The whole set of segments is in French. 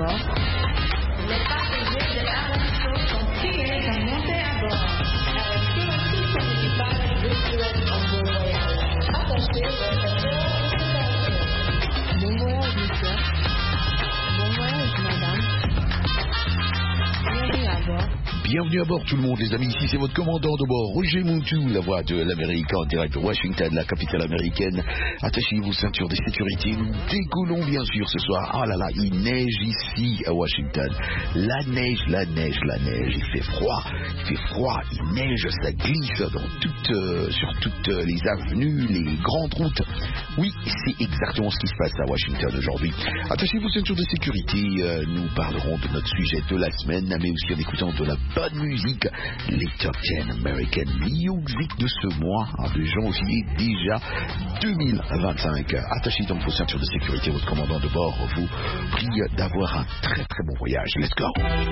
bord. Les passagers de RM Show sont priés de monter à bord. Avec tout son équipage de pilotes en vol royal. Attachez votre réservoir de sécurité. Bon voyage, monsieur. Bon voyage, madame. Bienvenue à bord. Bienvenue à bord tout le monde les amis, ici c'est votre commandant de bord, Roger Montou, la voix de l'Amérique en direct de Washington, la capitale américaine. Attachez vos ceintures de sécurité, nous décollons bien sûr ce soir. Oh là là, il neige ici à Washington. La neige, il fait froid, il neige, ça glisse sur toutes les avenues, les grandes routes. Oui, c'est exactement ce qui se passe à Washington aujourd'hui. Attachez vos ceintures de sécurité, nous parlerons de notre sujet de la semaine, mais aussi en écoutant de la bonne musique, les Top 10 American Music de ce mois de janvier déjà 2025. Attachez donc vos ceintures de sécurité, votre commandant de bord vous prie d'avoir un très très bon voyage. Let's go!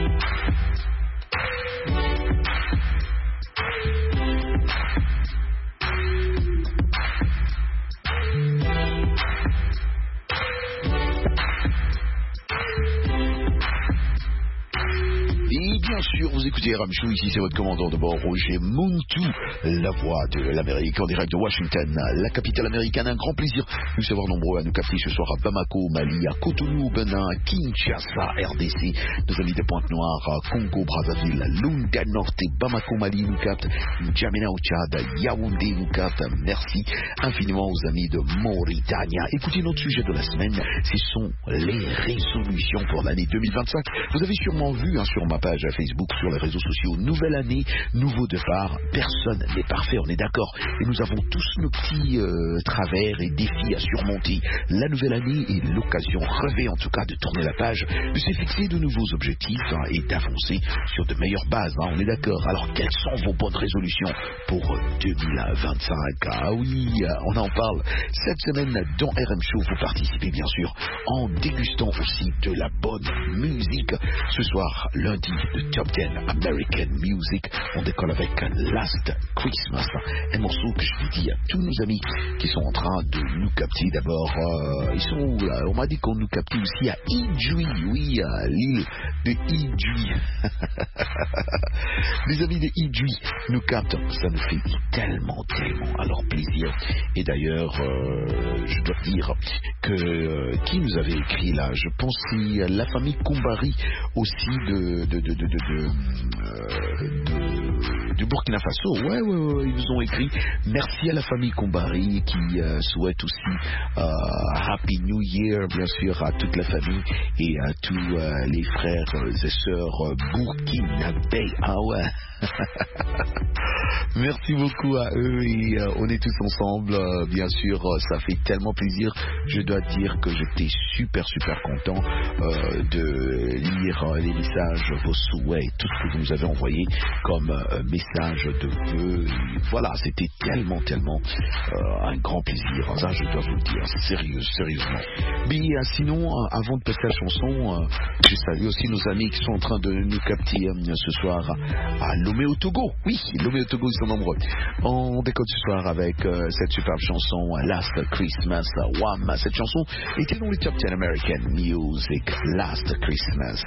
Et bien sûr, vous écoutez RM Show, ici c'est votre commandant de bord, Roger Montou, la voix de l'Amérique en direct de Washington, la capitale américaine. Un grand plaisir de nous savoir nombreux à nous capter ce soir à Bamako, Mali, à Cotonou, Benin, à Kinshasa, RDC, nos amis de Pointe-Noire, Congo, Brazzaville, Lunga Norte, Bamako, Mali nous captent, N'Djamena au Tchad, Yaoundé nous captent. Merci infiniment aux amis de Mauritanie. Écoutez notre sujet de la semaine, ce sont les résolutions pour l'année 2025. Vous avez sûrement vu sur ma page à Facebook, sur les réseaux sociaux, nouvelle année, nouveau départ, personne n'est parfait, on est d'accord, et nous avons tous nos petits travers et défis à surmonter. La nouvelle année est l'occasion rêvée en tout cas de tourner la page, de se fixer de nouveaux objectifs et d'avancer sur de meilleures bases, on est d'accord. Alors quelles sont vos bonnes résolutions pour 2025? Ah oui, on en parle cette semaine dans RM Show. Vous participez bien sûr en dégustant aussi de la bonne musique. Ce soir, lundi de Top 10 American Music, on décolle avec Last Christmas, un morceau que je vous dis à tous nos amis qui sont en train de nous capter. D'abord, ils sont où là? On m'a dit qu'on nous captait aussi à Idjouy, oui, à l'île de Idjouy. Les amis de Idjouy nous captent, ça nous fait tellement alors plaisir. Et d'ailleurs, je dois dire que qui nous avait écrit là, je pense que c'est la famille Koumbari aussi du Burkina Faso. Ouais, ils nous ont écrit. Merci à la famille Koumbari qui souhaite aussi Happy New Year, bien sûr, à toute la famille et à tous les frères et sœurs burkinabés. Ah ouais. Merci beaucoup à eux et on est tous ensemble, bien sûr, ça fait tellement plaisir. Je dois dire que j'étais super content de lire les messages, vos souhaits, tout ce que vous nous avez envoyé comme message de vœux. Et voilà, c'était tellement un grand plaisir. Ça, je dois vous le dire, sérieusement. Mais sinon, avant de passer la chanson, je salue aussi nos amis qui sont en train de nous capter ce soir à Lomé au Togo. Oui, Lomé au Togo, ils sont nombreux. On décode ce soir avec cette superbe chanson Last Christmas, Wham. Cette chanson était dans les Top 10 American Music, Last Christmas.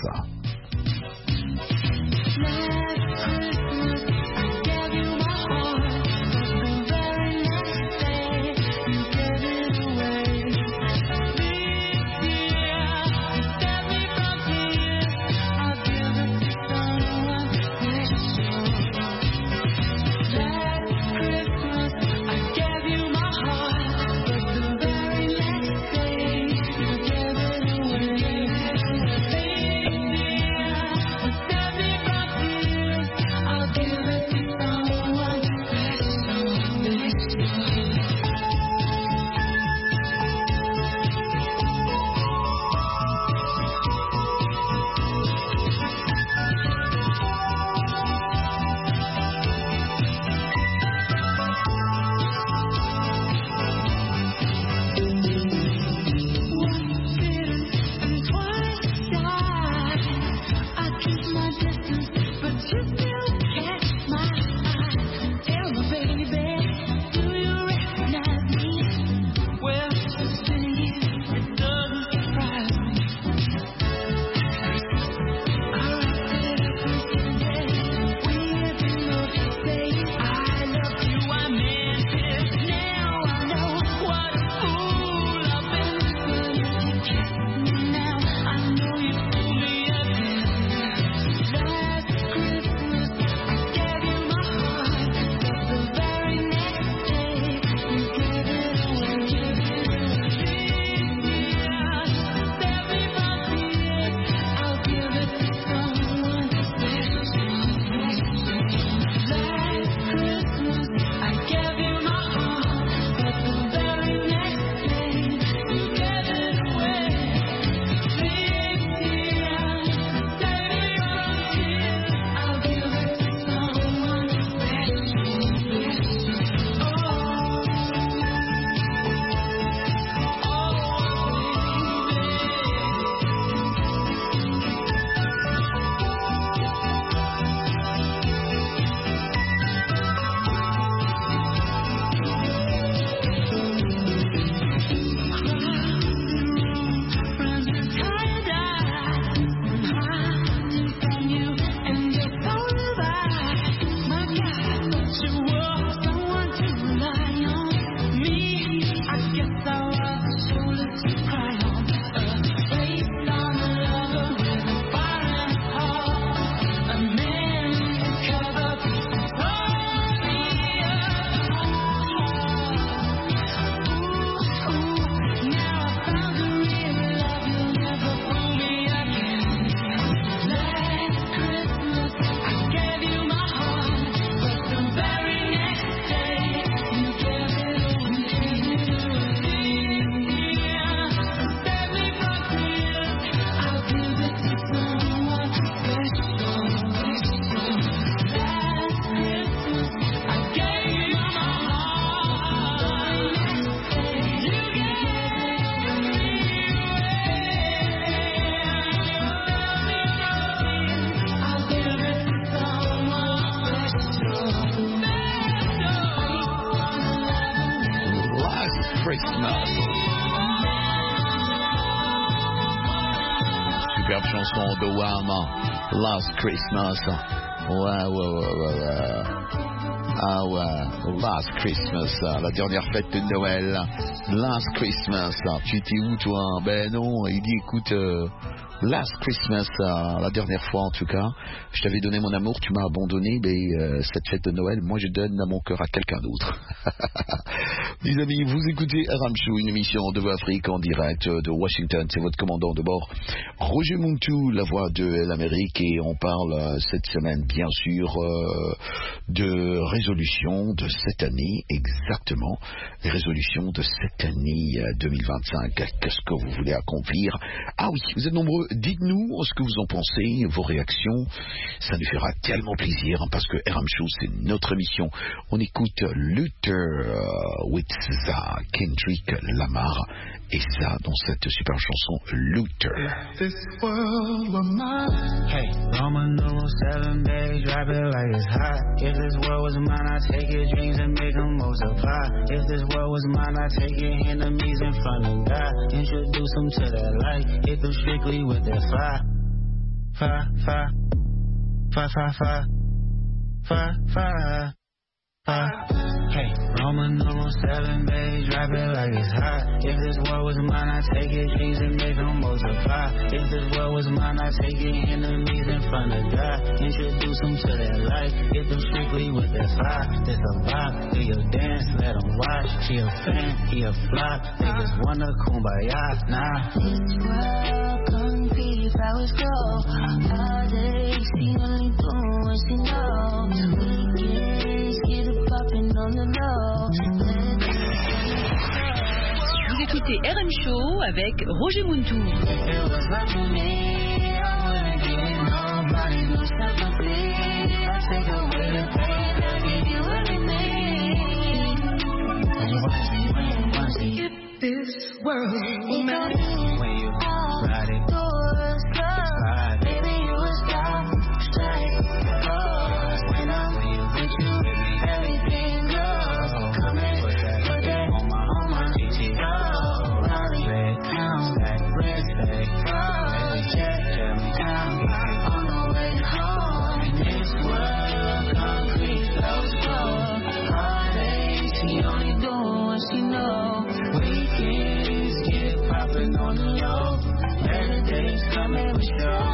chanson de Wham, Last Christmas. Ouais. Ah ouais, Last Christmas, la dernière fête de Noël. Last Christmas, tu étais où toi? Ben non, il dit écoute, Last Christmas, la dernière fois en tout cas, je t'avais donné mon amour, tu m'as abandonné, mais cette fête de Noël, moi je donne mon cœur à quelqu'un d'autre. Mes amis, vous écoutez RM Show, une émission de Voix Afrique en direct de Washington, c'est votre commandant de bord, Roger Muntu, la voix de l'Amérique, et on parle cette semaine bien sûr de résolutions de cette année, exactement, les résolutions de cette année 2025, qu'est-ce que vous voulez accomplir? Ah oui, vous êtes nombreux. Dites-nous ce que vous en pensez, vos réactions. Ça nous fera tellement plaisir parce que RM Show, c'est notre émission. On écoute Luther with Kendrick Lamar et ça dans cette super chanson Luther. This world were mine. Hey, Roman numeral 7, babe, drop it like it's hot. If this world was mine, I'd take your dreams and make them multiply. If this world was mine, I'd take your enemies in front of God. Introduce them to that light. Hit them strictly with that fire. Hey, Roman numeral 7, baby, drop it like it's hot. If this world was mine, I'd take your dreams and make them multiply. If this world was mine, I'd take your enemies in front of God. Introduce them to that light, hit them strictly with that fire. This a vibe, do your dance, let them watch. She a fan, he a flop, niggas wanna kumbaya, nah. This world couldn't be if I was cold. All day, she only doing what she knows. Weekends, get it poppin' on the low. Vous écoutez RM Show avec Roger Muntu. This world will When you ride it, slide. baby, you a star, straight. When you with you, Everything goes. Come in, put that on my GTO, red pound, stack, red stack, red check, me down, on the way home. in this world, concrete, those floors, Holidays, she only doing what she know. weekends, get it poppin' on the low, better days coming for sure.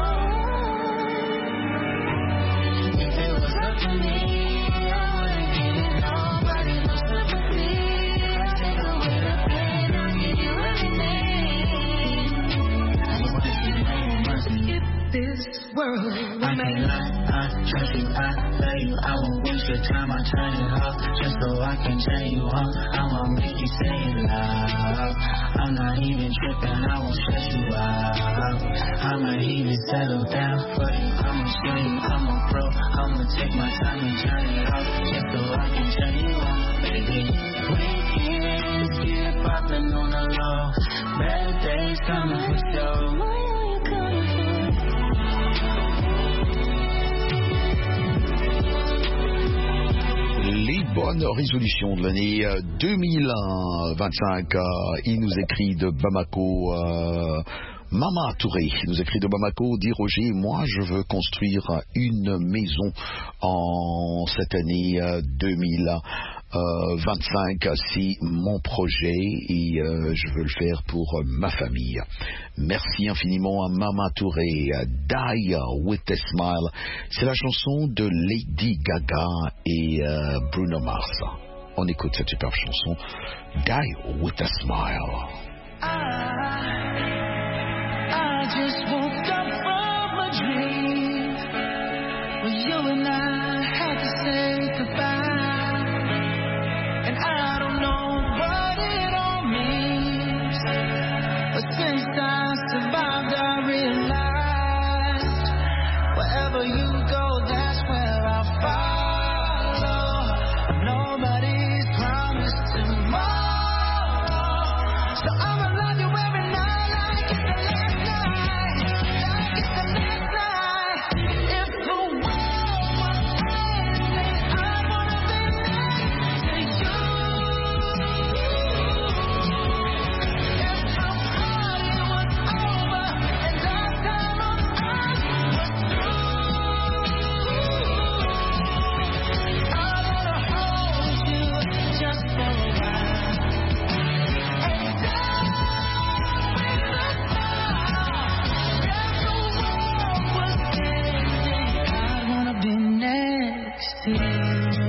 If it was up to me, I wouldn't give it nobody no sympathy. I take away the pain, I'll give you everything. I just want you to know mercy. This world I will can't lie, I trust you, I love you. I won't waste your time, I turn it off just so I can turn you on. I'ma make you say it loud. I'm not even tripping, I won't stress you out. I'ma even settle down for you. I'ma show you I'm a pro. I'ma take my time and turn it off just so I can turn you on, baby. Weekends get poppin' on the low. Better days coming for sure. Why are you coming for? Les bonnes résolutions de l'année 2025. Il nous écrit de Bamako. Mama Touré nous écrit de Bamako, dit Roger, moi je veux construire une maison en cette année 2025, c'est mon projet et je veux le faire pour ma famille. Merci infiniment à Mama Touré. Die with a Smile, c'est la chanson de Lady Gaga et Bruno Mars. On écoute cette superbe chanson, Die with a Smile. I just woke up from a dream where you and I had to say goodbye, and I don't know what it all means, but since I survived I realized wherever you go that's where I'll follow. Nobody's promised tomorrow, so I'ma love you every night like it's the last night, like it's the last night. If the world was ending, I wanna be next to you. If the party was over and our time to you.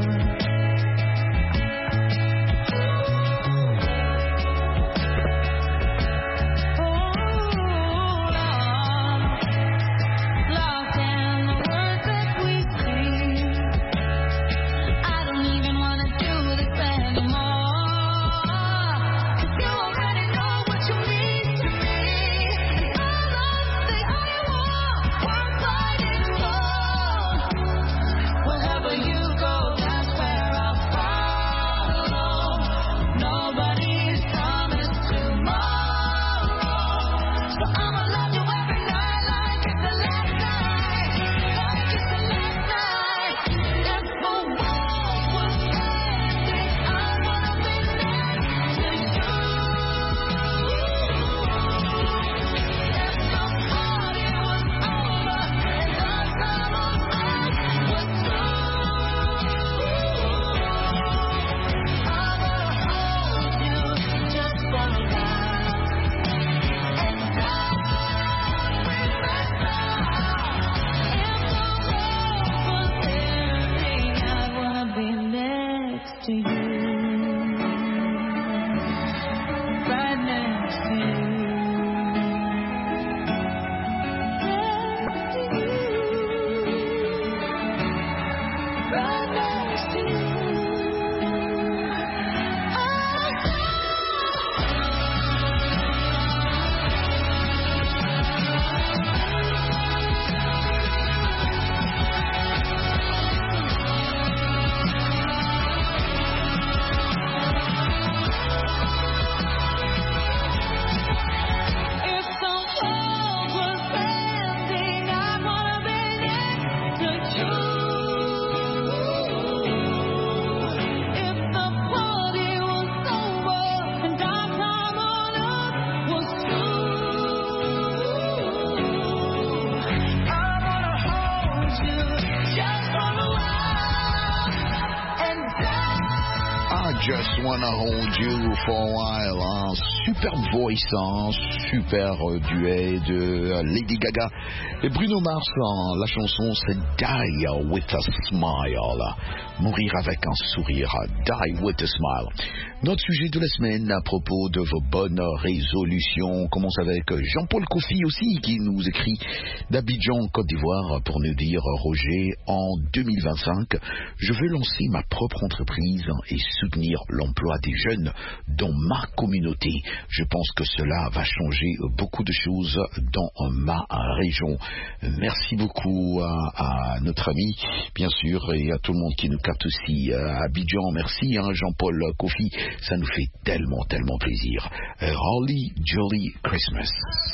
Just Wanna Hold You for a While, hein. Superbe voice, hein. Super duet de Lady Gaga et Bruno Mars, hein. La chanson c'est Die With A Smile, mourir avec un sourire, Die With A Smile. Notre sujet de la semaine à propos de vos bonnes résolutions, on commence avec Jean-Paul Kofi aussi qui nous écrit d'Abidjan, Côte d'Ivoire, pour nous dire: Roger, en 2025, je veux lancer ma propre entreprise et soutenir l'emploi des jeunes dans ma communauté. Je pense que cela va changer beaucoup de choses dans ma région. Merci beaucoup à notre ami, bien sûr, et à tout le monde qui nous capte aussi à Abidjan. Merci, hein, Jean-Paul Kofi, ça nous fait tellement, tellement plaisir. Holly Jolly Christmas.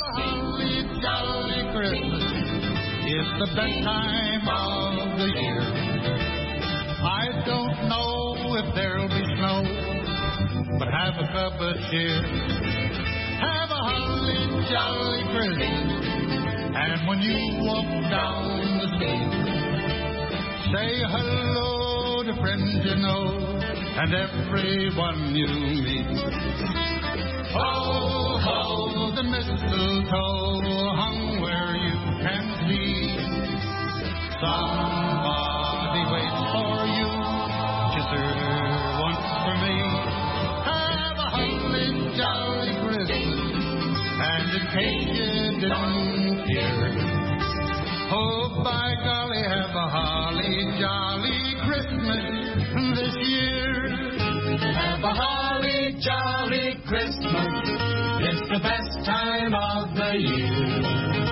Holly Jolly Christmas is the best time of the year. I don't know if there'll be snow, but have a cup of cheer. Have a holly jolly Christmas, and when you walk down the street, say hello to friends you know and everyone you meet. Ho, ho, the mistletoe hung where you can see. Somebody waits for you, kiss her once for me. Have a holly jolly Christmas, and in case you didn't hear, oh, by golly, have a holly jolly Christmas this year. Have a holly jolly Christmas, it's the best time of the year.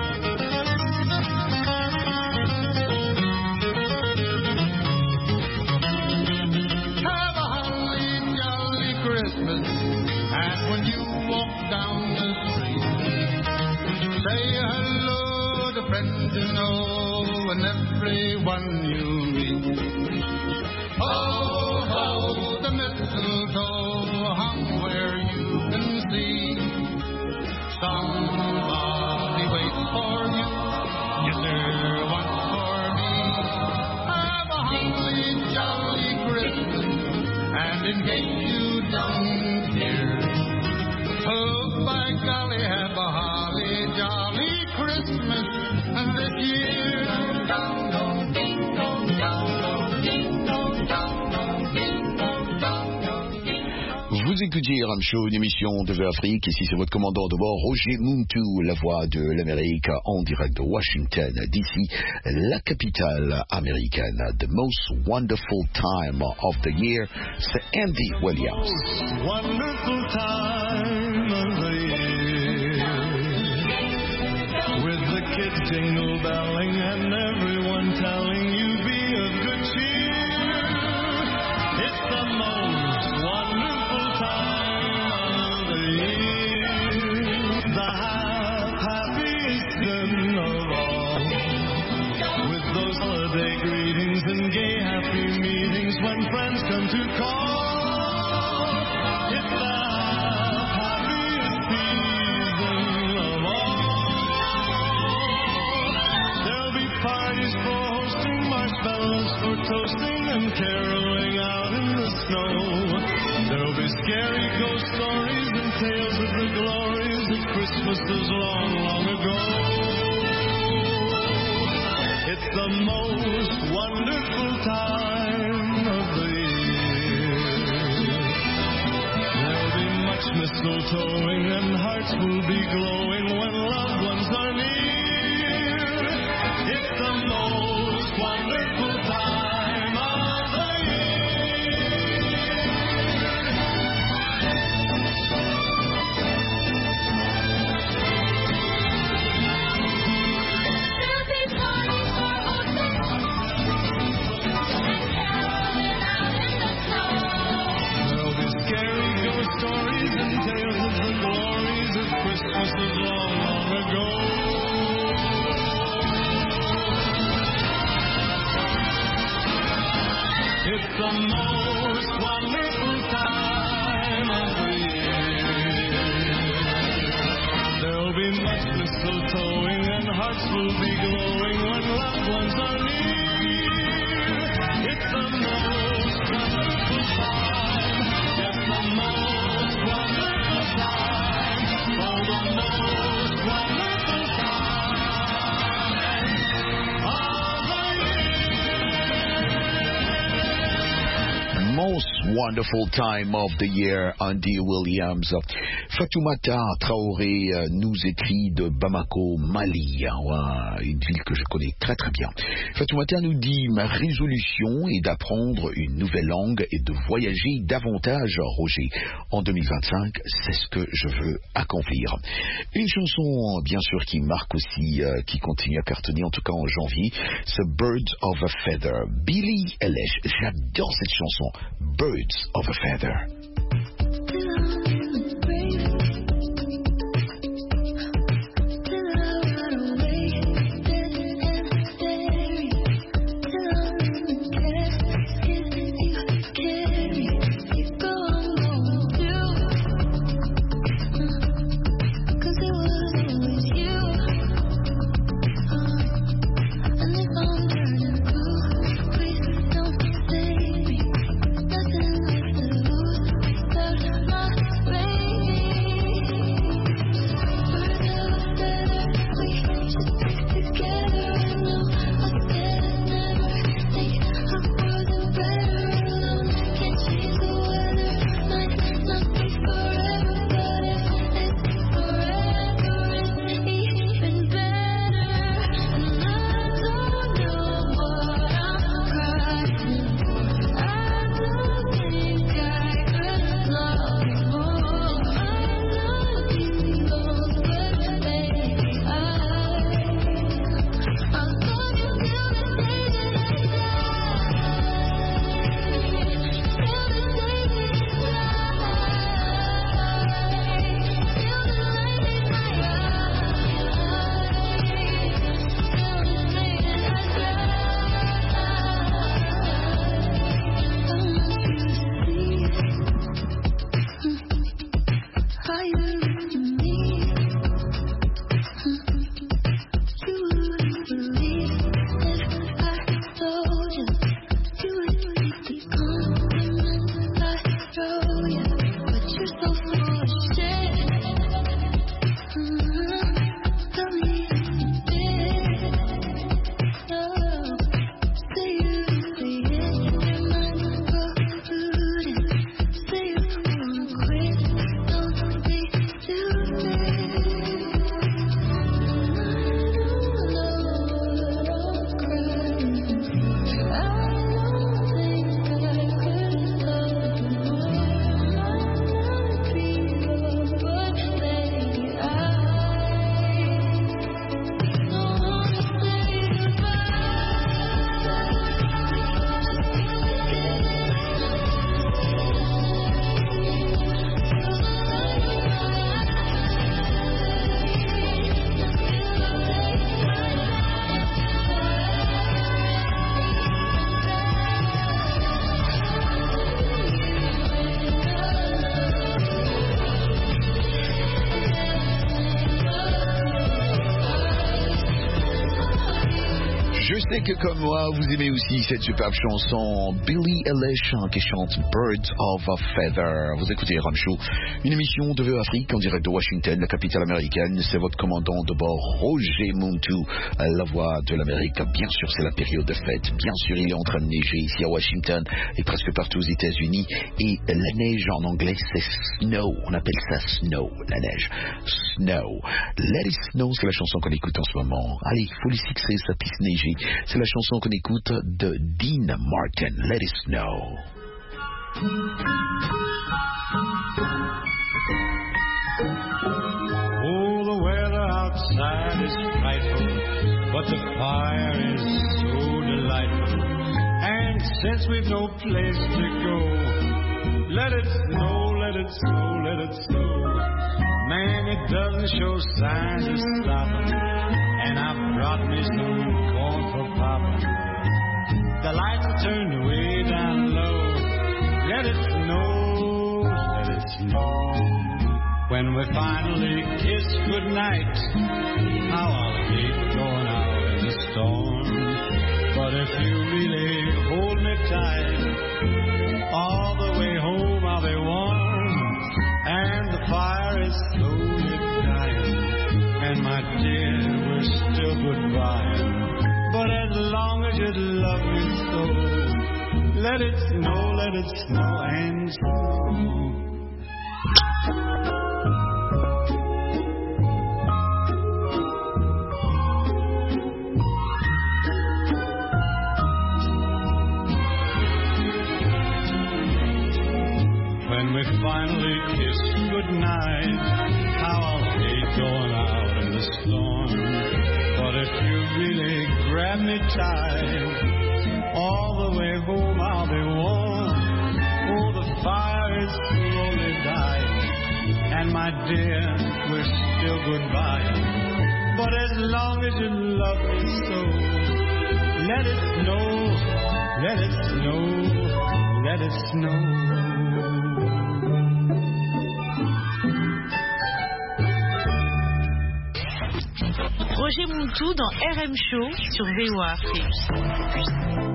Have a holly jolly Christmas, and when you walk down the street, say hello to friends you know and everyone you meet. Oh, ho, the mistletoe hung where you can see. Somebody waits for you, yes there once for me. Have a holly jolly Christmas, and in case you don't hear, oh, by golly, have a holly jolly Christmas this year. Ding dong, ding dong, ding dong, ding dong. Vous écoutez Ram Show, une émission de Afrique. Ici, c'est votre commandant de bord, Roger Muntu, la voix de l'Amérique, en direct de Washington, d'ici, la capitale américaine. The most wonderful time of the year, c'est Andy Williams. Wonderful time of the year, with the kids jingle belling and everyone telling you be of good cheer. It's the most wonderful time of the year, the happiest season of all, with those holiday greetings and gay happy meetings when friends come to call. It's the happiest season of all. There'll be parties for hosting, marshmallows for toasting, and caroling out in the snow. There'll be scary ghost stories and tales of the glories of Christmases long, long ago. It's the most wonderful time of the year. There'll be much mistletoeing and hearts will be glowing when loved ones are near. It's the most wonderful time of the year. There'll be parties for hosting and caroling out in the snow. There'll be scary ghost stories and tales of the glories of Christmases long, long ago. It's the most wonderful time of the year. There'll be much mistletoeing and hearts will be glowing when loved ones are near. It's the most wonderful time. Yes, the most wonderful time. Oh, the most wonderful time of the year. Most wonderful time of the year, Andy Williams. Fatoumata Traoré nous écrit de Bamako, Mali, une ville que je connais très très bien. Fatoumata nous dit: ma résolution est d'apprendre une nouvelle langue et de voyager davantage, Roger. En 2025, c'est ce que je veux accomplir. Une chanson, bien sûr, qui marque aussi, qui continue à cartonner, en tout cas en janvier, c'est Birds of a Feather. Billie Eilish, j'adore cette chanson. Birds of a Feather. Nothing left to lose. sais que comme moi, vous aimez aussi cette superbe chanson Billie Eilish qui chante Birds of a Feather. Vous écoutez Ram Show, une émission de VO Afrique en direct de Washington, la capitale américaine. C'est votre commandant de bord, Roger Muntu, la voix de l'Amérique. Bien sûr, c'est la période de fête. Bien sûr, il est en train de neiger ici à Washington et presque partout aux États-Unis. Et la neige en anglais, c'est snow. On appelle ça snow, la neige. Snow. Let It Snow, c'est la chanson qu'on écoute en ce moment. Allez, il faut les fixer, ça puisse neiger. C'est la chanson qu'on écoute de Dean Martin. Let It Snow. Oh, the weather outside is frightful, but the fire is so delightful. And since we've no place to go, let it snow, let it snow, let it snow. Man, it doesn't show signs of stopping, and I've brought me some corn for popping. The lights are turned way down low. Let it snow, let it snow. When we finally kiss goodnight, how I'll hate going out in the storm. But if you really hold me tight, all the way home I'll be warm. And the fire is slowly dying, and my dear, we're still goodbye. But as long as you love me so, let it snow and snow. When we finally kiss goodnight, how I'll hate going out in the storm. But if you really grab me tight, all the way home I'll be warm. Oh, the fire is slowly dying, and my dear, we're still goodbye. But as long as you love me so, let it snow, let it snow, let it snow. Roger Muntu dans RM Show sur VO Afrique.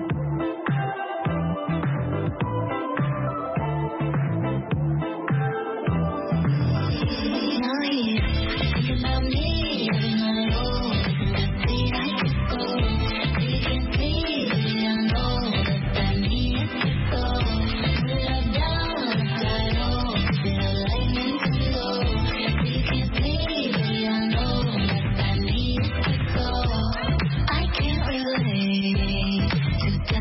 I can't relate to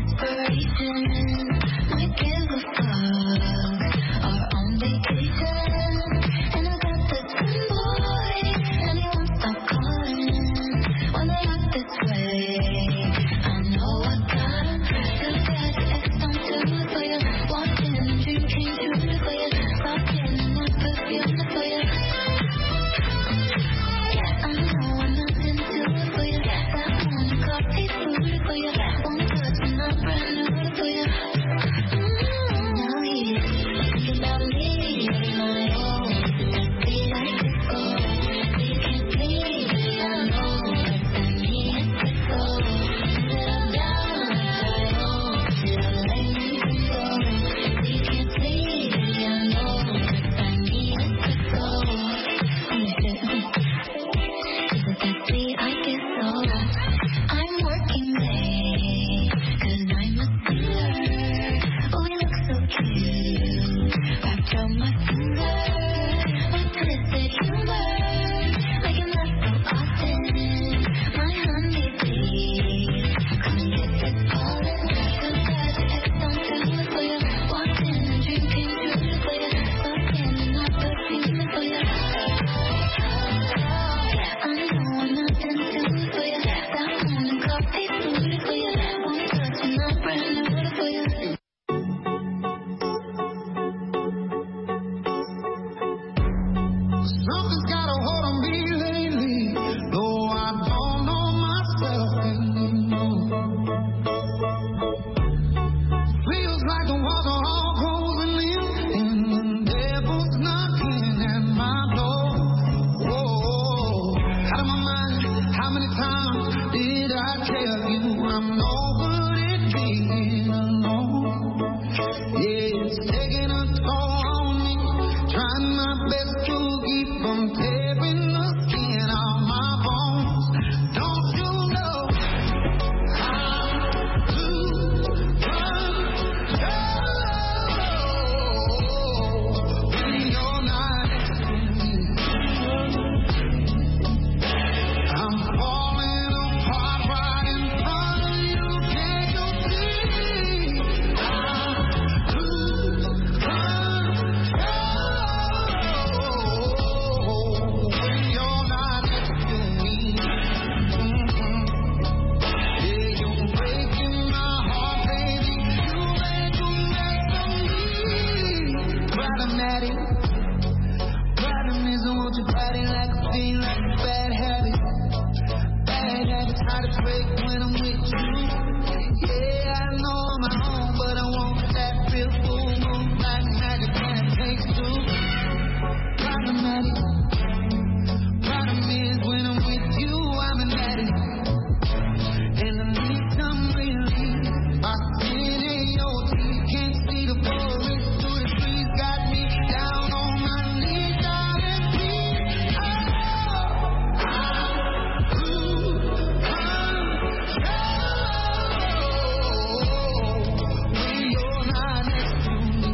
Yeah, it's taking a toll on me. Trying my best to keep from tearing the skin off my bones. Don't you know I'm losing control when you're not next to me? I'm falling apart right in front of you. Can't you see? I'm losing control when you're not next to me. Yeah, you're breaking my heart, baby. You make a mess of me. Problematic. Problem is, I want your body like a fiend, like a bad habit. Bad habits hard to break when I'm with you. Yeah, I know I'm at home, but I want that real full moon like magic, and it takes two. Problematic. Problem is, when I'm with you, I'm an addict. And I need some relief. I sin in your teeth, can't see the forest through the trees. Got me down on my knees, darling, please. Oh, I'm losing control when you're not next to me.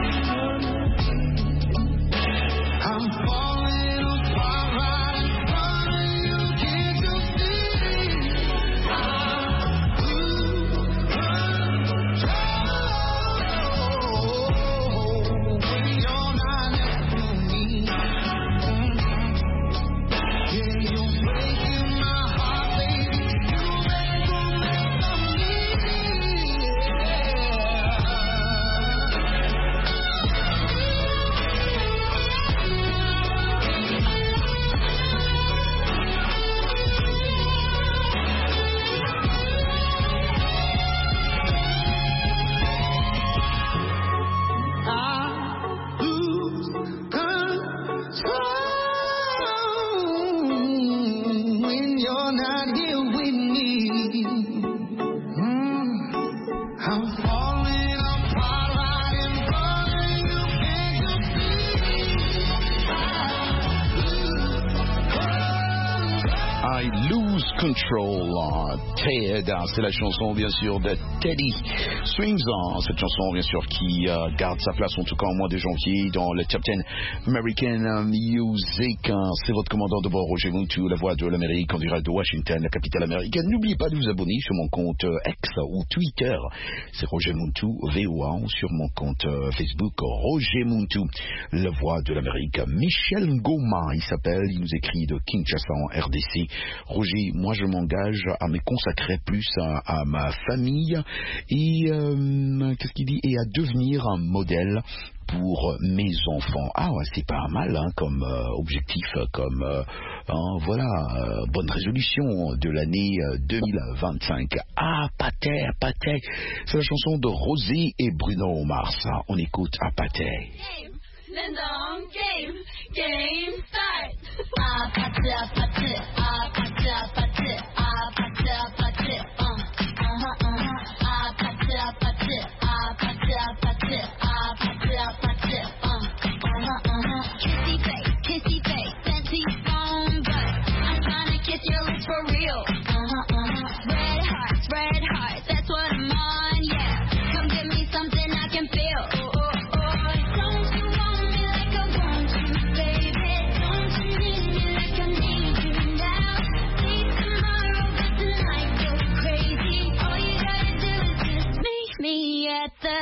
I'm falling apart right in front of you. Can't you see? I'm losing control when you're not next to me. Yeah, you're breaking my heart, baby. You make a mess of me. I lose control when you're not here with me. I'm falling apart right in front of you. Can't you see? I Lose Control, Ted, c'est la chanson bien sûr de Teddy Swims, cette chanson bien sûr qui garde sa place en tout cas au mois de janvier dans le Top 10 American Music. C'est votre commandant de bord Roger Muntu, la voix de l'Amérique en direct de Washington, la capitale américaine. N'oubliez pas de vous abonner sur mon compte X ou Twitter, c'est Roger Muntu VOA, ou sur mon compte Facebook Roger Muntu, la voix de l'Amérique. Michel Ngoma, il s'appelle, il nous écrit de Kinshasa en RDC. Roger, moi je m'engage à me consacrer plus à ma famille et qu'est-ce qu'il dit, et à devenir un modèle pour mes enfants. Ah ouais, c'est pas mal comme objectif, comme voilà, bonne résolution de l'année 2025. Ah, Pathé, c'est la chanson de Rosé et Bruno Mars. On écoute à Pathé. Game start. Ah, Pathé, Pathé, ah, Pathé, Pathé, ah, Pathé, Pathé, ah, Pathé, Pathé, ah, Pathé, Pathé, ah, Pathé, Pathé, kissy face, fancy phone, but I'm trying to kiss your lips for real. Red hearts, that's what I'm on, yeah. Come give me something I can feel. Don't you want me like I want you, baby? Don't you need me like I need you now? Sleep tomorrow, but tonight go crazy. All you gotta do is just meet me at the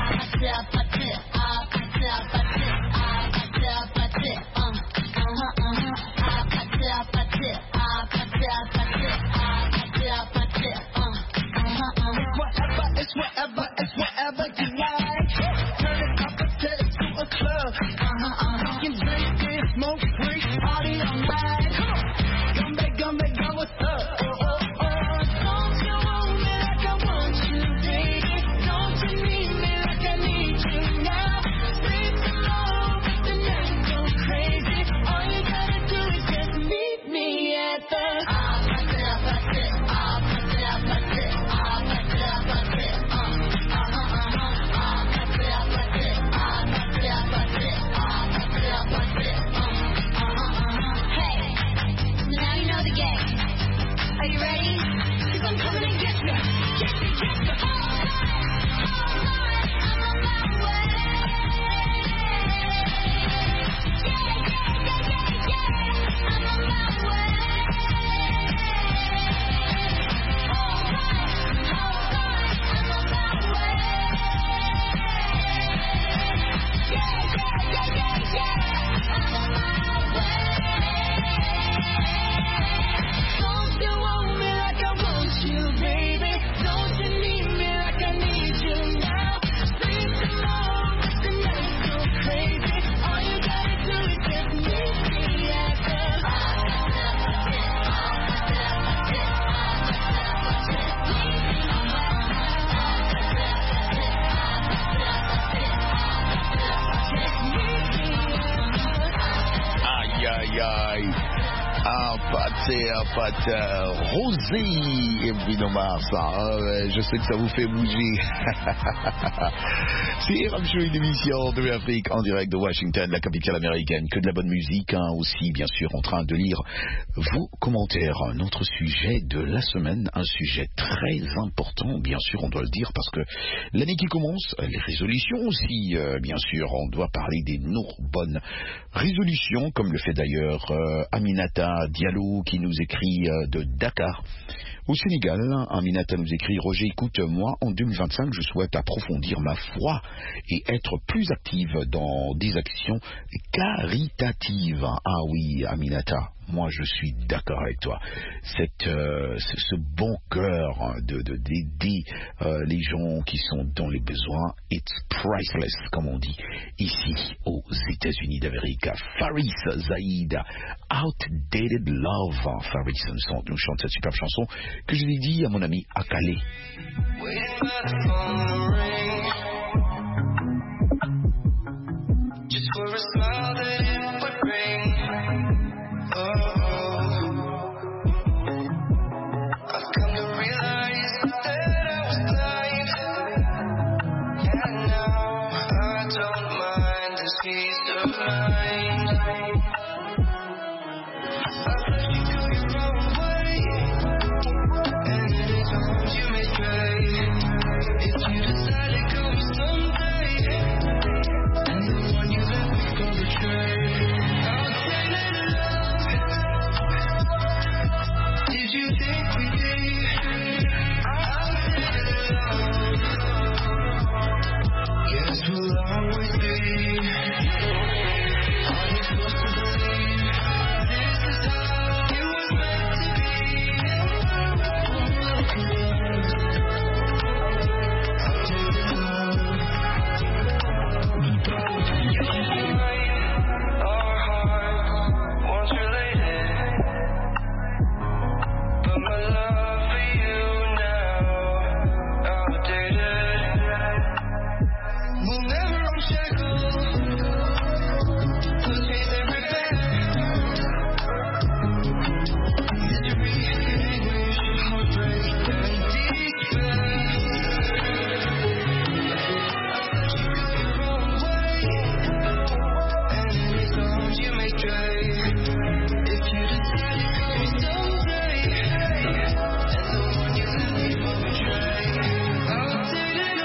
It's whatever you like. Turn it up to a club. You can drink it, smoke, drink, party all night. Come back, go, what's up? Don't you want me like I want you, baby? Don't you need me like I need you now? Sleep alone, the night go crazy. All you gotta do is just meet me at the Rosé et Bruno Mars. Je sais que ça vous fait bouger. C'est RMC Show, une émission de l'Afrique en direct de Washington, la capitale américaine. Que de la bonne musique, aussi, bien sûr, en train de lire vos commentaires. Notre sujet de la semaine, un sujet très important, bien sûr, on doit le dire, parce que l'année qui commence, les résolutions aussi, bien sûr, on doit parler des bonnes résolutions, comme le fait d'ailleurs Aminata Diallo qui nous écrit de Dakar. Au Sénégal, Aminata nous écrit: Roger, écoute, moi, en 2025, je souhaite approfondir ma foi et être plus active dans des actions caritatives. Ah oui, Aminata, moi, je suis d'accord avec toi. Ce bon cœur d'aider les gens qui sont dans les besoins, it's priceless, comme on dit ici aux États-Unis d'Amérique. Faris Zaïd, Outdated Love. Faris nous chante cette superbe chanson que je l'ai dit à mon ami Akale. Just for a smile that it would bring. I've come to realize that I was blind, and now I don't mind this peace of mind. I've let you go your own way, and any times you may stray. If you decide to go someday, and the one you left me go betray, I'll say that love. Did you think we did? I'll say that love. Yes, we'll always be. Are you supposed to believe this is how it was meant to be? Our heart once related, but my love for you now outdated. We'll never unshackle, we'll chase every path. Misery, anguish, heartbreak, and despair. I've let you go your own way, and any times you may stray. If you decide to go someday, and the one you left me for betray, I'll take it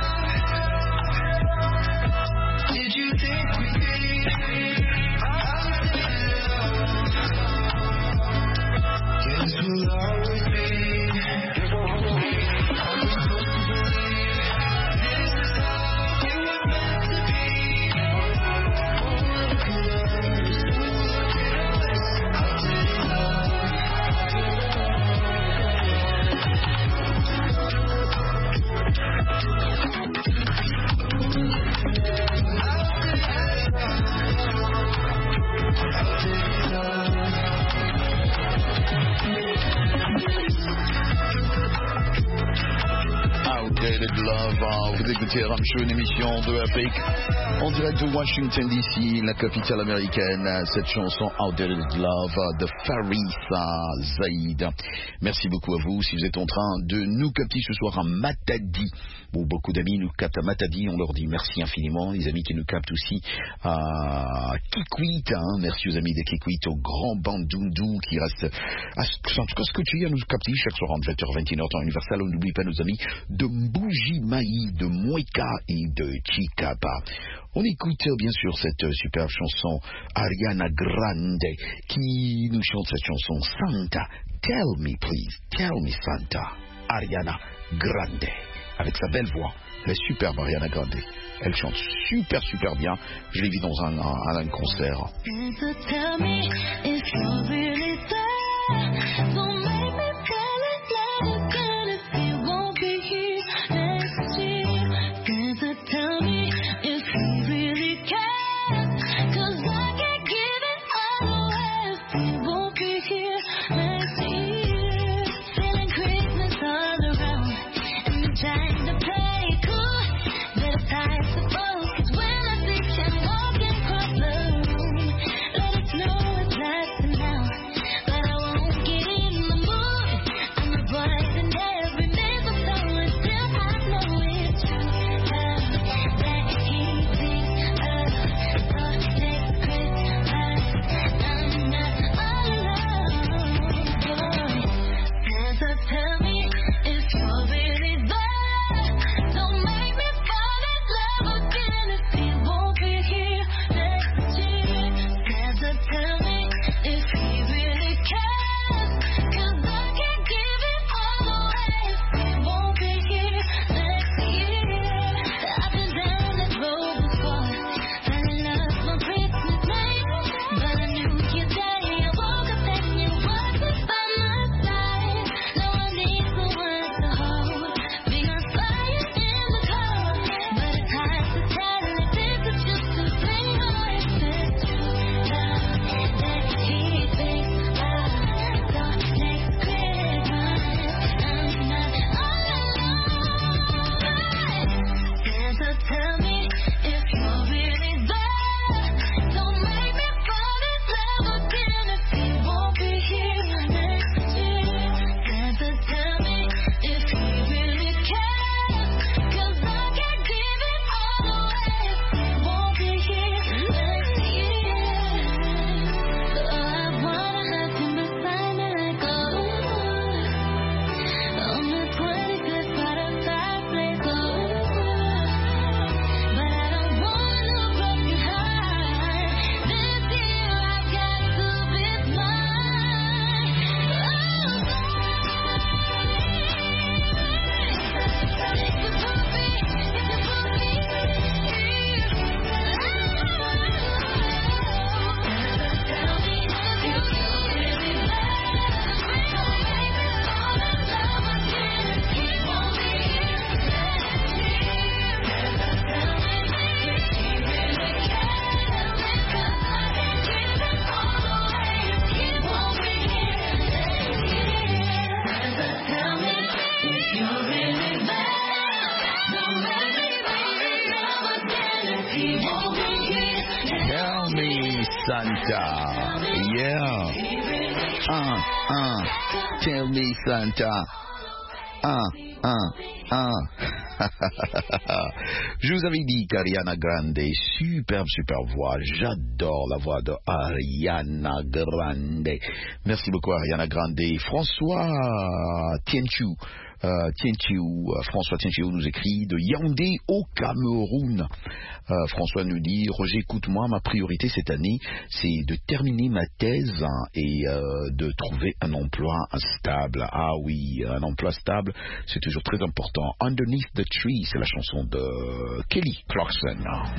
love. Did you think we'd be? I'll take it love. Yes, we'll always be. Are we supposed to believe this is how it was meant to be? Look at us, look at us. I'll take it love. Outdated Love. Vous écoutez RMC Show, une émission de l'Afrique en direct de Washington DC, la capitale américaine. Cette chanson Outdated Love de Faris Zaïd. Merci beaucoup à vous. Si vous êtes en train de nous capter ce soir à Matadi, bon, beaucoup d'amis nous captent à Matadi, on leur dit merci infiniment. Les amis qui nous captent aussi à Kikwit, merci aux amis de Kikwit, au Grand Bandundu qui reste en tout cas scotché à nous capter chaque soir entre 20h et 21h temps universel. On n'oublie pas nos amis de Mbuji-Mayi, de Mweka et de Chikapa. On écoute bien sûr cette superbe chanson Ariana Grande qui nous chante cette chanson Santa. Tell me please, tell me Santa. Ariana Grande avec sa belle voix, la superbe Ariana Grande. Elle chante super bien. Je l'ai vu dans un concert. Tell me if you're really there. Don't make me feel it again if you won't be here next year. Santa, tell me if you really care. 'Cause I can't give it all away if you won't be here next year. Feeling Christmas all around and I'm trying to play it cool, but it's I suppose 'cause when I see you walking across the room, let us know it's lasting now. Santa. Yeah. Tell me Santa. Je vous avais dit qu'Ariana Grande, superbe voix. J'adore la voix de Ariana Grande. Merci beaucoup Ariana Grande. François Tienchu. François Tienchu nous écrit de Yaoundé au Cameroun. François nous dit: Roger, écoute-moi, ma priorité cette année, c'est de terminer ma thèse et de trouver un emploi stable. Ah oui, un emploi stable, c'est toujours très important. Underneath the Tree, c'est la chanson de Kelly Clarkson.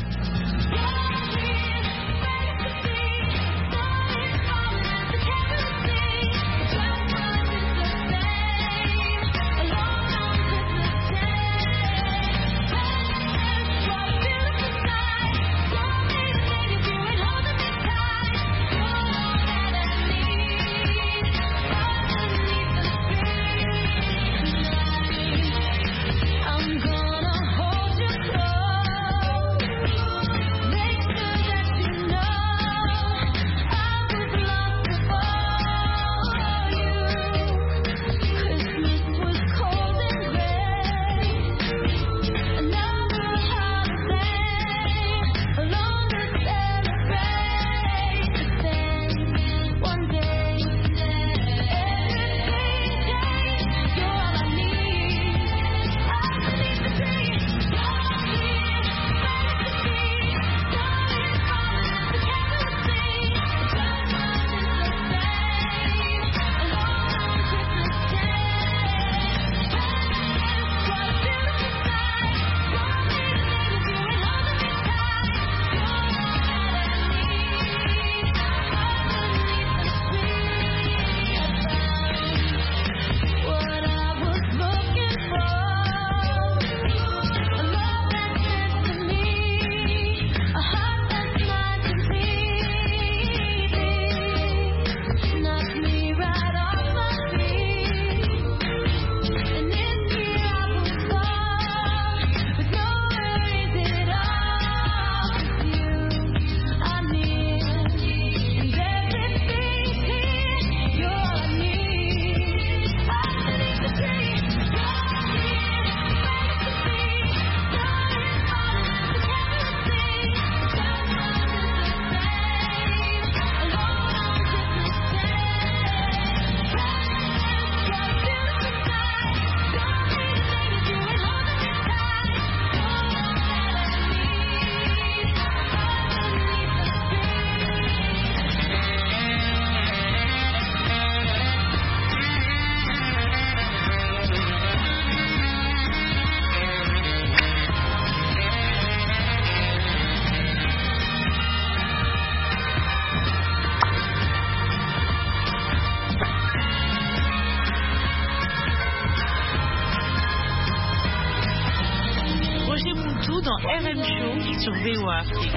Dans RM Show sur VOA Afrique.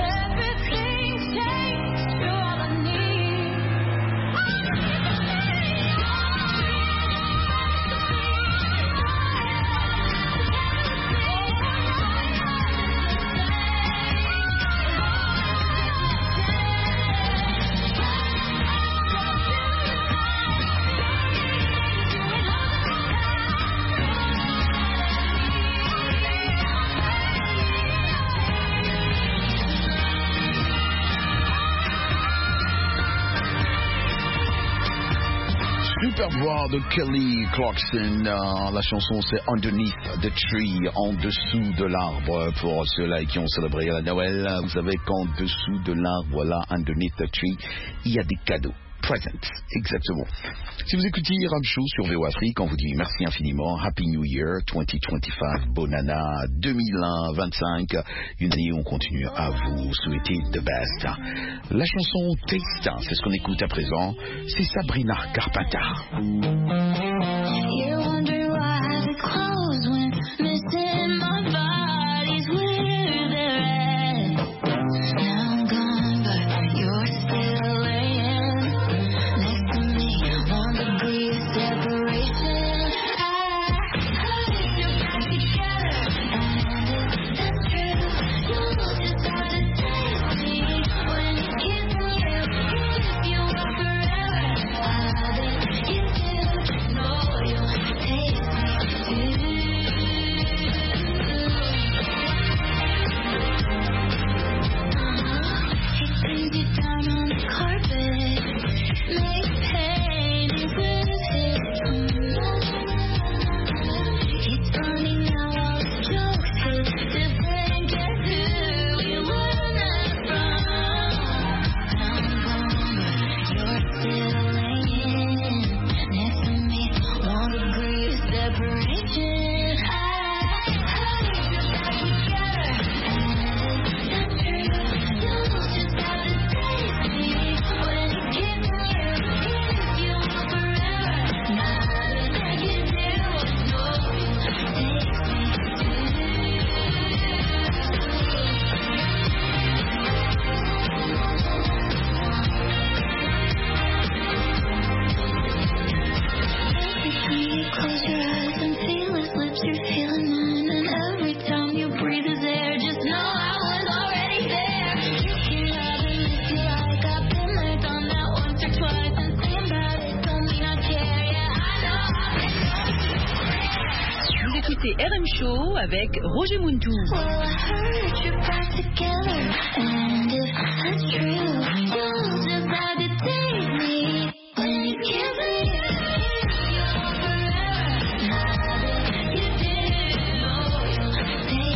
Superbe voix de Kelly Clarkson. La chanson c'est Underneath the Tree, en dessous de l'arbre. Pour ceux-là qui ont célébré la Noël, vous savez qu'en dessous de l'arbre, là, Underneath the Tree, il y a des cadeaux. Presents, exactement. Si vous écoutez Ram Show sur VOA Afrique, on vous dit merci infiniment. Happy New Year 2025, bonne année 2025. Une année où on continue à vous souhaiter the best. La chanson Taste, c'est ce qu'on écoute à présent. C'est Sabrina Carpenter. You wonder why the clothes went missing, my body's where they're at. Now I'm gone, but you're still laying next to me. 1 degree of separation. I put you back together, and it's true. You just gotta taste me when you kiss me. RM Show avec Roger Muntou. Well, I heard you're back together, and if that's true, you'll just have to take me when you kiss me. You're forever, now that you did, oh, you'll take me.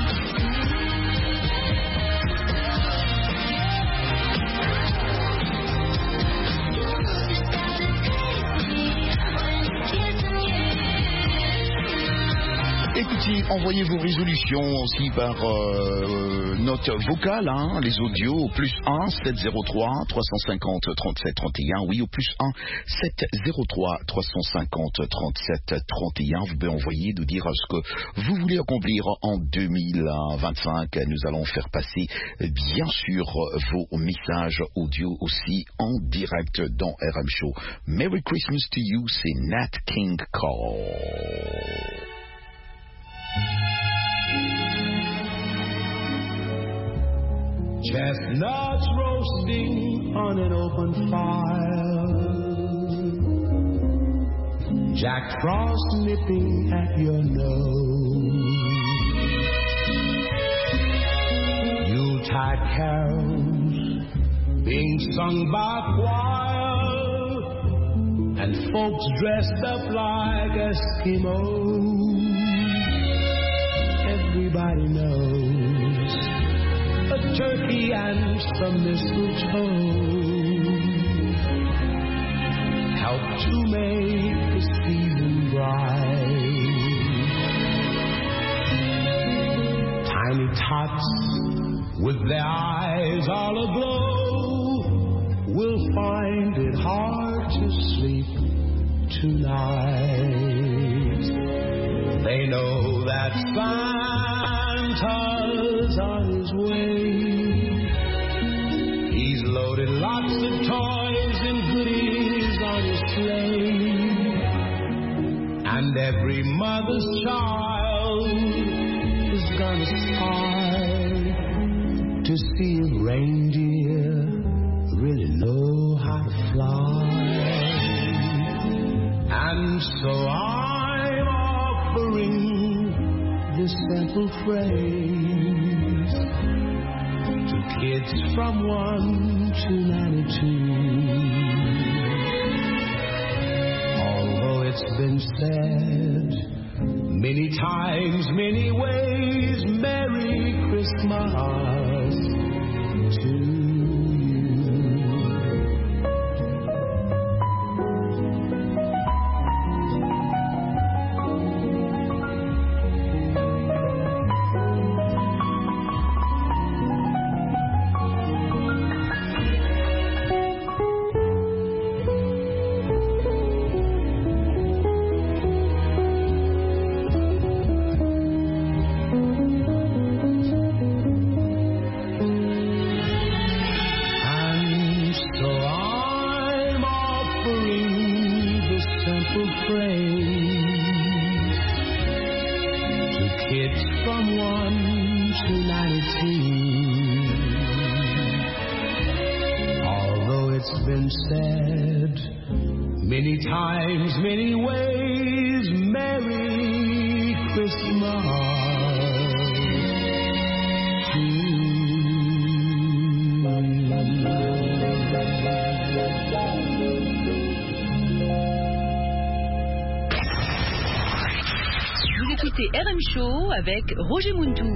You'll just have to take me when you kiss me. Écoutez, envoyez vos résolutions aussi par note vocale, hein, les audios au plus 1 703 350 37 31. Oui, au plus 1 703 350 37 31. Vous pouvez envoyer, nous dire ce que vous voulez accomplir en 2025. Nous allons faire passer, bien sûr, vos messages audio aussi en direct dans RM Show. Merry Christmas to you, c'est Nat King Cole. Chestnuts roasting on an open fire, Jack Frost nipping at your nose, Yuletide carols being sung by choir, and folks dressed up like Eskimos. Everybody knows a turkey and some mistletoe help to make the season bright. Tiny tots with their eyes all aglow will find it hard to sleep tonight. They know that Santa's on his way. He's loaded lots of toys and goodies on his sleigh. And every mother's child is gonna sigh to see if reindeer really know how to fly. And so I'm offering this simple phrase to kids from 1 to 92. Although it's been said many times, many ways, Merry Christmas to you. Said many times, many ways, Merry Christmas to Vous écoutez RM Show avec Roger Muntou.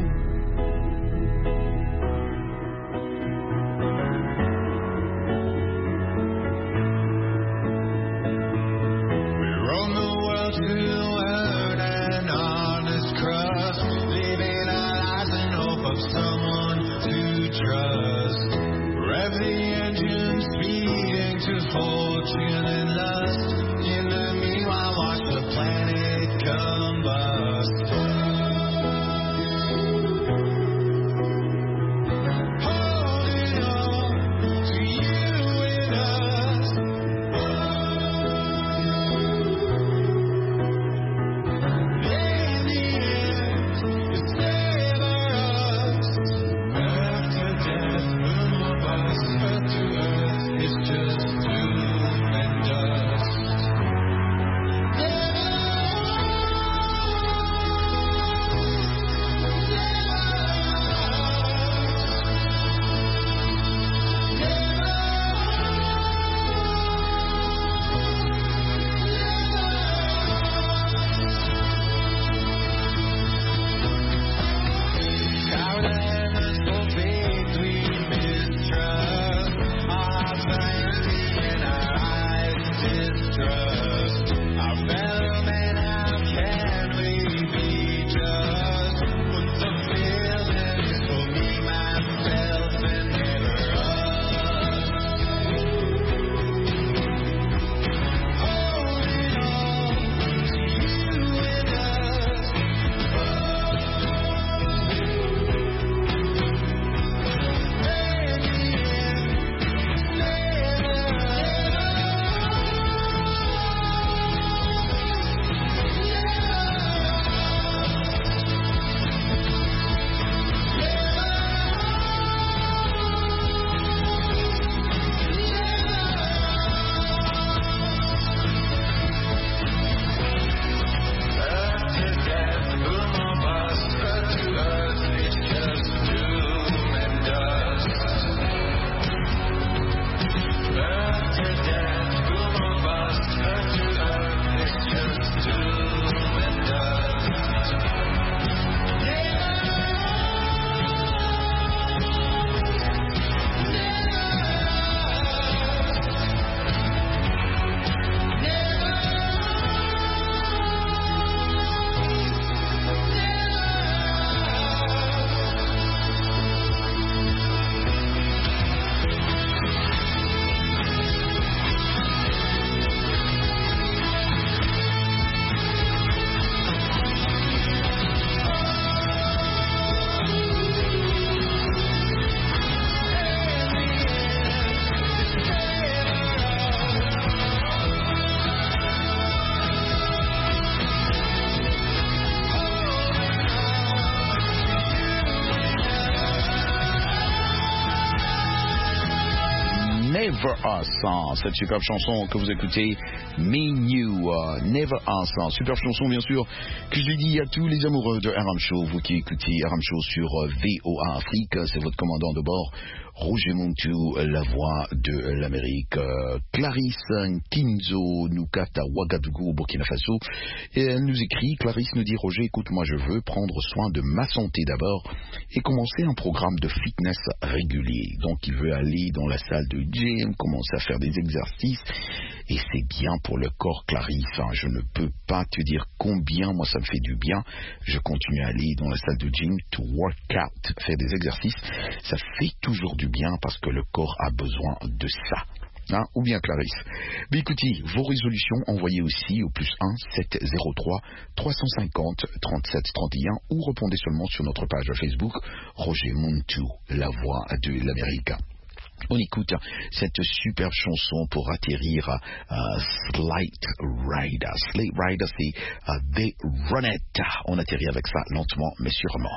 Never Us. Cette superbe chanson que vous écoutez, Me New, Never Us. Superbe chanson, bien sûr, que je dis à tous les amoureux de RM Show, vous qui écoutez RM Show sur VOA Afrique. C'est votre commandant de bord, Roger Montou, la voix de l'Amérique. Clarisse Nkinzo nous capte à Ouagadougou, au Burkina Faso. Et elle nous écrit, Clarisse nous dit, Roger, écoute, moi je veux prendre soin de ma santé d'abord et commencer un programme de fitness régulier. Donc il veut aller dans la salle de gym, commencer à faire des exercices. Et c'est bien pour le corps, Clarisse. Je ne peux pas te dire combien moi ça me fait du bien. Je continue à aller dans la salle de gym, to work out, faire des exercices. Ça fait toujours du bien parce que le corps a besoin de ça. Ou bien Clarisse. Mais écoutez, vos résolutions envoyez aussi au +1 703 350 37 31 ou répondez seulement sur notre page Facebook Roger Montou, la voix de l'Amérique. On écoute cette superbe chanson pour atterrir à Slate Rider. Slate Rider, c'est The Runette. On atterrit avec ça lentement mais sûrement.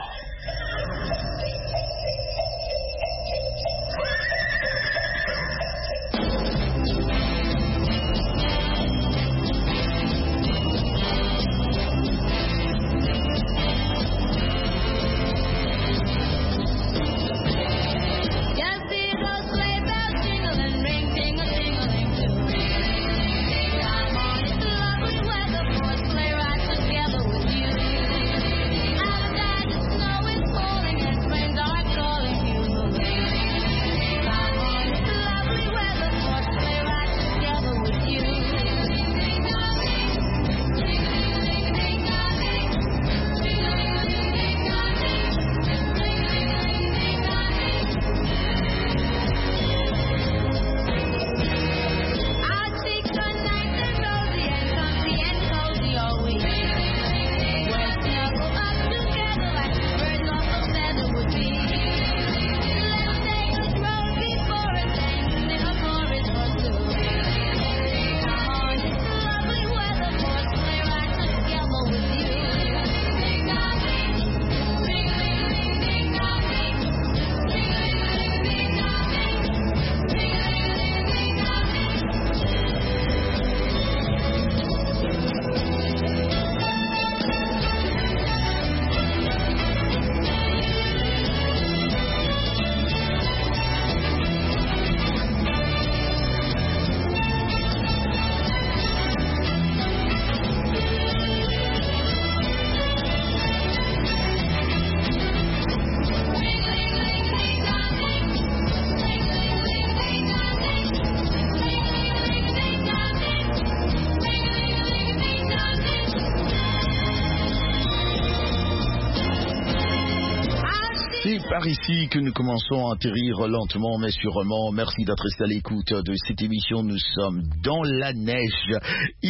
Par ici que nous commençons à atterrir lentement mais sûrement. Merci d'être resté à l'écoute de cette émission. Nous sommes dans la neige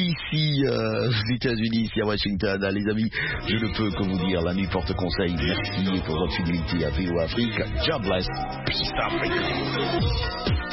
ici aux États-Unis, ici à Washington. Les amis, je ne peux que vous dire, l'ami porte conseil. Merci pour votre fidélité à VOA Afrique. God bless. Peace Africa.